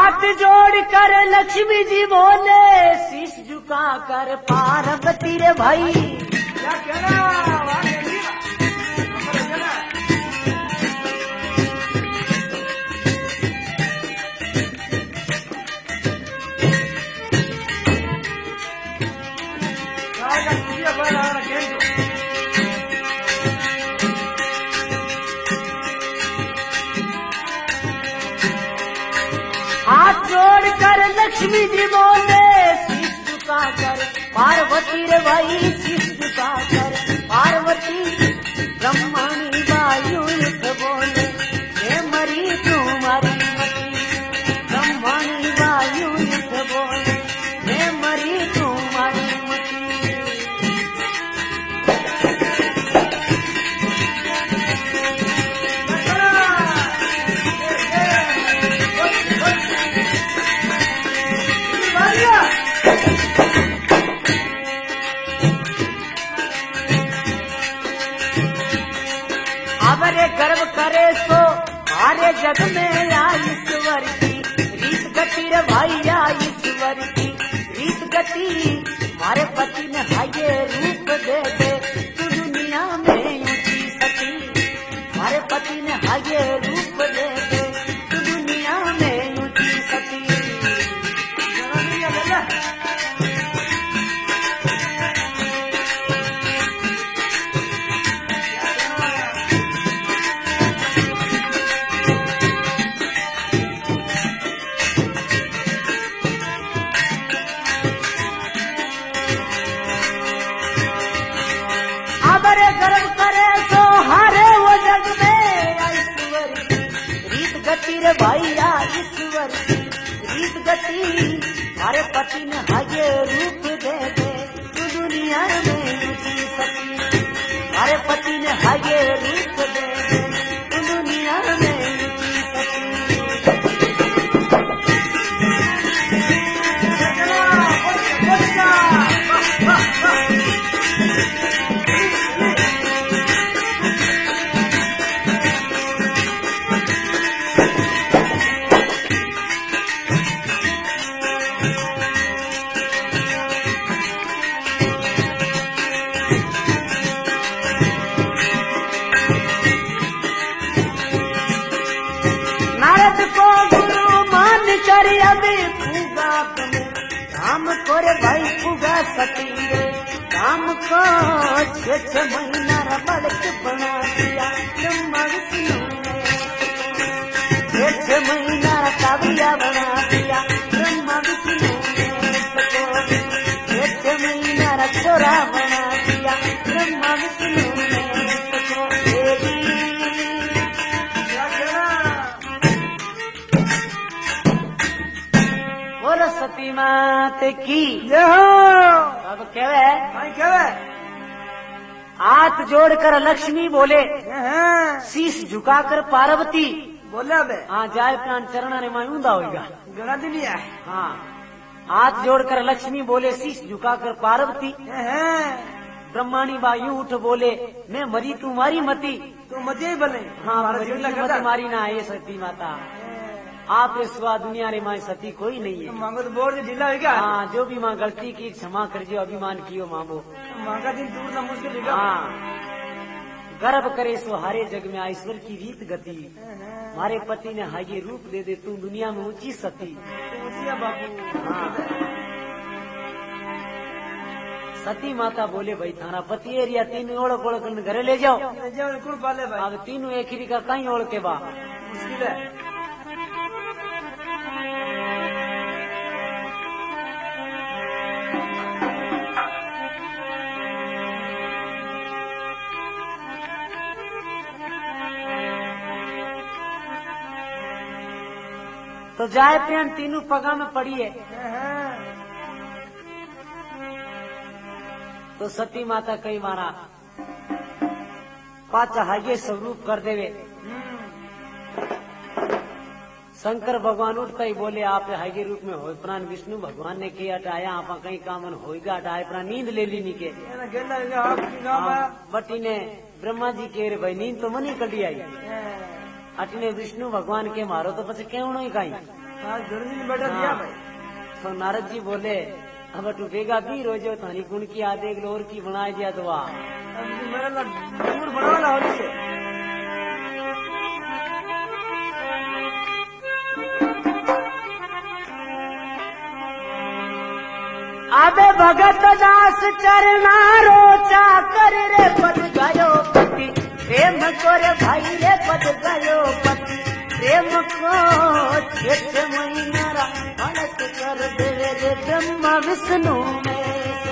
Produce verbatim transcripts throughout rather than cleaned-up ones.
हाथ जोड़ कर लक्ष्मी जी बोले शीश झुका कर पार्वती रे भाई। क्या कहना हाथ जोड़ कर लक्ष्मी जी बोले शीश झुका कर पार्वती रे भाई शीश झुका कर पार्वती। ब्रह्माणी वायु युद्ध बोले हे मरी तुम्हारी मती। ब्रह्माणी वायु युद्ध बोले हे मरी तुम्हारी मती। अबरे गर्व करे सो हरे जग में या ईश्वर की रीत गति रे भाई या ईश्वर की रीत गति। हमारे पति ने हाये रूप दे दे तू दुनिया में ऊंची सती। हमारे पति ने हाये रूप दे दे तू दुनिया में ऊंची सती। अबरे गर्व करे सो हारे वो जग में या ईश्वर की रीत गति रे भाई या ईश्वर की रीत गति। हमारे पति ने हाये रूप दे दे तू दुनिया में ऊंची सती। हमारे पति ने हाये रूप दे दे तू दुनिया में ऊंची सती। नारद को गुरु मान कर अभी फूगा तुम्हें काम को रे भाई फूगा सती रे। काम को छह छह महीना रबड़क बना दिया ब्रह्मा विष्णु ने। छह छह महीना काव्या बना दिया ब्रह्मा विष्णु ने। छह छह महीना रचोरा बना दिया ब्रह्मा विष्णु ने। बोलो सती मात की अब कहवे कहवे हाथ जोड़कर लक्ष्मी बोले शीश झुकाकर पार्वती बोला बे हाँ जाए प्राण चरण ने मां ऊंधा होगा गणा दिन है। हाँ हाथ जोड़कर लक्ष्मी बोले शीश झुकाकर पार्वती। ब्रह्माणी वायु उठ बोले मैं मरी तुम्हारी मती। तू मत ही बने हाँ मती मारी ना ये सती माता आप सिवा दुनिया रे माँ सती कोई नहीं है। मांगो तो बोर्ड ढीला है क्या? हाँ जो भी माँ गलती की क्षमा कर जो अभिमान कियो मांगो मांगा दिन दूर ना मुश्किल है। हाँ गर्भ करे सो हारे जग में ईश्वर की रीत गति। हमारे पति ने हाये रूप दे दे तू दुनिया में ऊंची सती। बाबू हाँ सती माता बोले भाई थारा पति एरिया तीन ओढ़ ओढ़ कर घरे ले जाओ। कौन पाले भाई? अब तीनों एक ही का कहीं ओढ़ के बा मुश्किल है। तो जाए प्रेम तीनों पगा में पड़ी है। तो सती माता कई मारा पाचा हागे स्वरूप कर देवे। शंकर भगवान उठता ही बोले आप हागे रूप में हो प्राण विष्णु भगवान ने किया हटाया आप कहीं कामन होगा हटाए प्राण नींद ले ली नी के बटी ने ब्रह्मा जी के रे भाई नींद तो मनी कटी आई अटने विष्णु भगवान के मारो तो पछ केवणो ही कहीं हाँ गुरु जी ने बेटा दिया हाँ। भाई। तो नारद जी बोले अब तू बेगा भी रोजो थानी गुण की आदेग लोर की बनाए दिया दुआ अब तू मेरा ला डूर बनावाला होली से। आबे भगत दास चरना रोचा कर रे पद गयो पति प्रेम को रे भाई रे पद गयो पति प्रेम को छेठ महीना फलक कर दे रे ब्रह्मा विष्णु में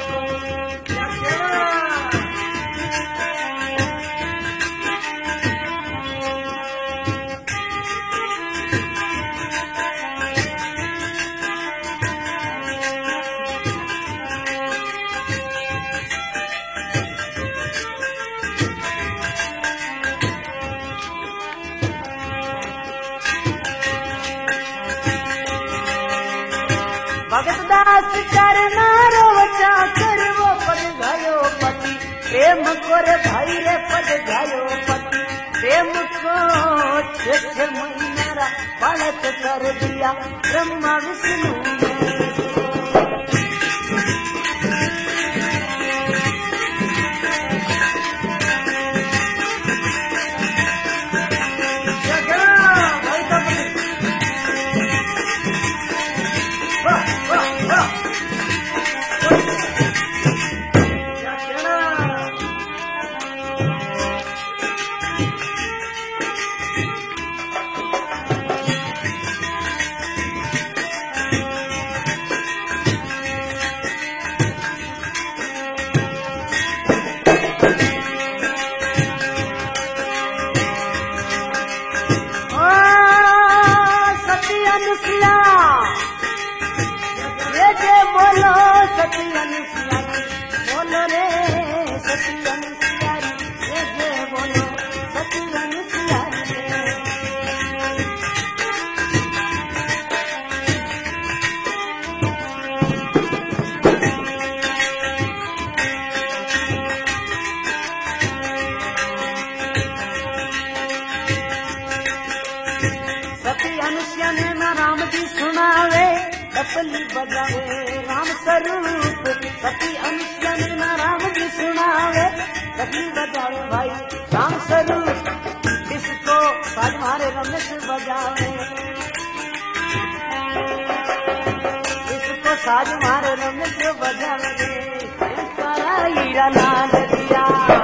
भगत दास चरना रोचा कर वो पद गयो पति प्रेम को रे भाई रे पद गयो पति प्रेम को छेठ महीना बालक कर दिया ब्रह्मा विष्णु डपली बजावे राम स्वरूप सती अनुष्या ने राम जी सुनावे डपली बजावे भाई राम स्वरूप इसको साज मारे रमेश बजावे इसको साज मारे रमेश बजावे हीरा लाल दिया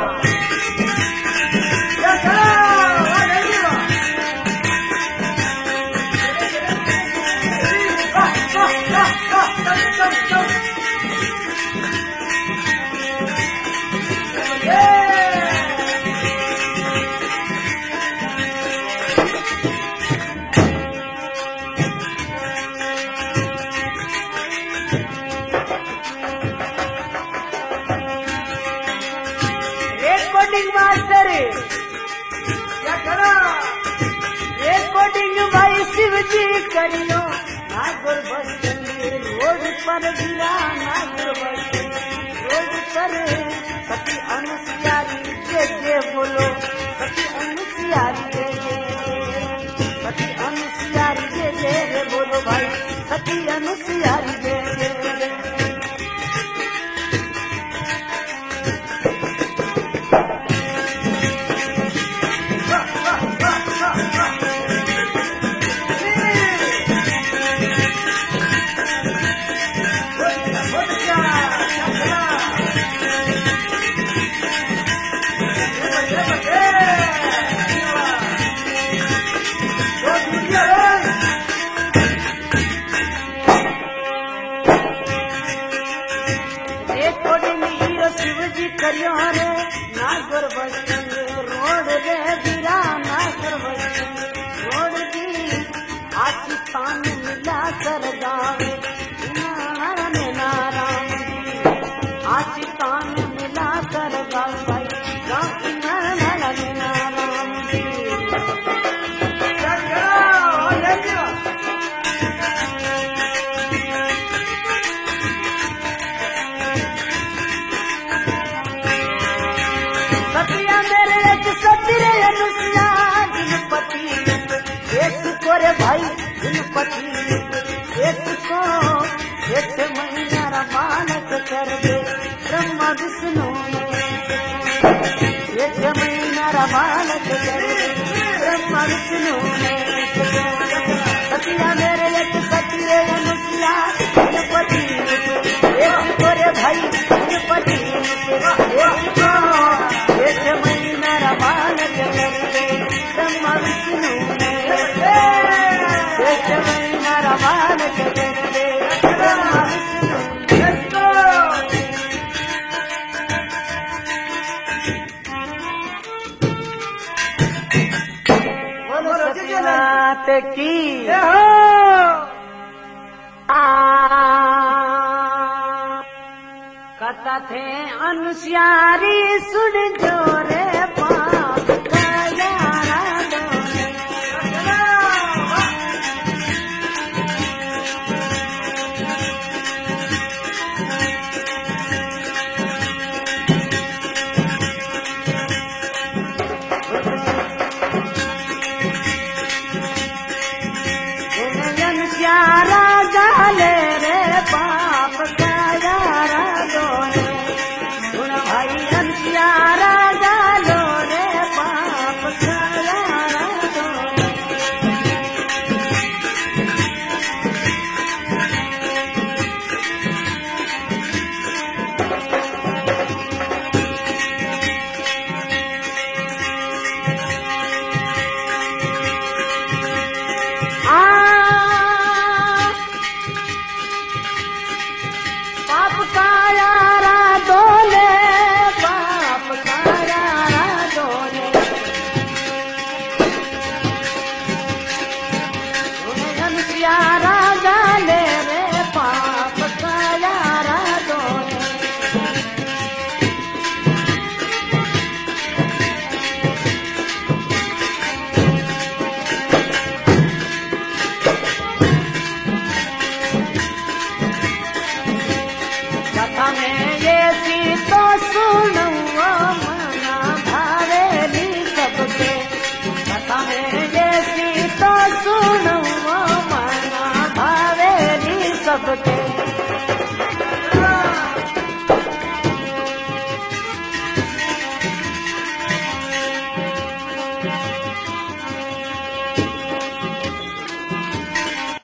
मास्टर क्या करो रिकॉर्डिंग भाई शिव जी करियो नागौर बस रोड पर गिरा नागौर बस रोड पर सती अनुसियारी जे जे बोलो सती अनुसियारी जे जे सती अनुसियारी जे जे बोलो भाई सती अनुसियारी जे जे करियो रे नागौर बस रोड रे गिरा नागौर बस रोड की आखी पान मिला कर गावे नारायण नारायण आखी पान मिला कर गावे भाई गाँव नारायण नारायण भाई पति एक को एक महीना बालक कर दे ब्रह्मा विष्णु एक महीना बालक कर दे ब्रह्मा विष्णु सतिया मेरे एक सती रे अनुसुया पति एक तोरे भाई पति एक को एक महीना बालक कर दे ब्रह्मा विष्णु एक महीना बालक कर दे ब्रह्मा विष्णु सत्यनाथ की आ कथा थे अनुसारी सुन जो रे पाप का यारा दोने यारा गाले रे पाप का यारा दोने सुन भाई अंशियारा गालो रे पाप का यारा दोने पाप का यारा दोले पाप का यारा दोले उन्हें अंशियारा